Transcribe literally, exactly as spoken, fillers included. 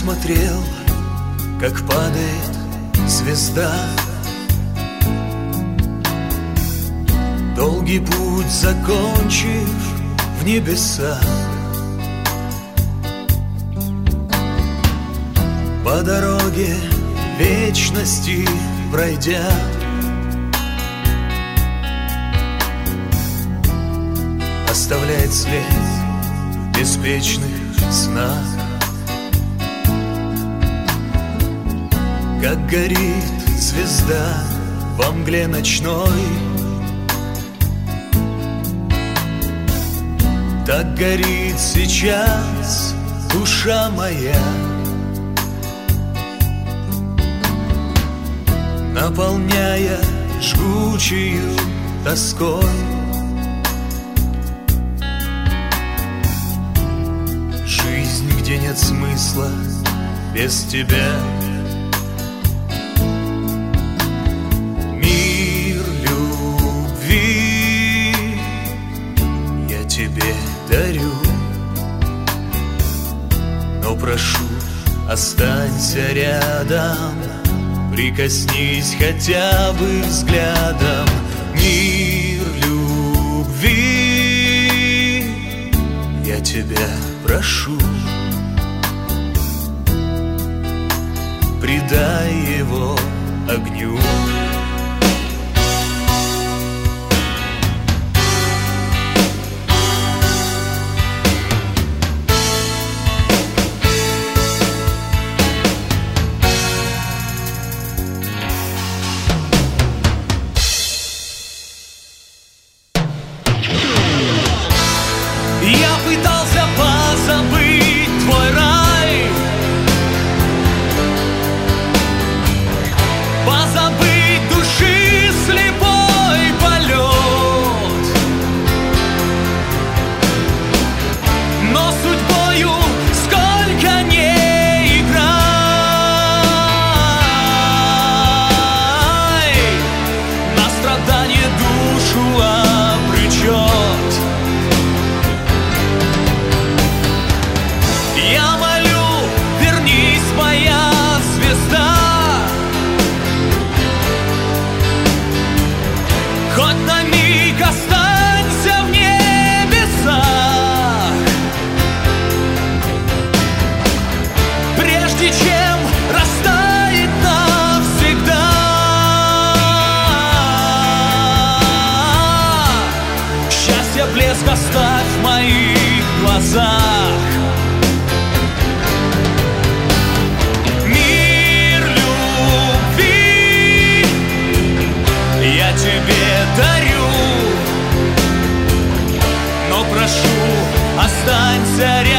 смотрел, как падает звезда. Долгий путь закончив в небесах, по дороге вечности пройдя, оставляет след в беспечных снах. Как горит звезда во мгле ночной, так горит сейчас душа моя, наполняя жгучую тоской. Жизнь, где нет смысла без тебя. Мир любви я тебе дарю, но прошу, останься рядом, прикоснись хотя бы взглядом. Мир любви я тебя прошу, предай его огню. Я пытался позабыть твой рай, позабыть души слепой полет, но судьбою сколько не играй, на страдание душу обречет. Я молю, вернись, моя звезда, хоть на миг останься в небесах, прежде чем растает навсегда. Счастье блеск оставь в моих глазах. Я тебе дарю, но прошу, останься рядом.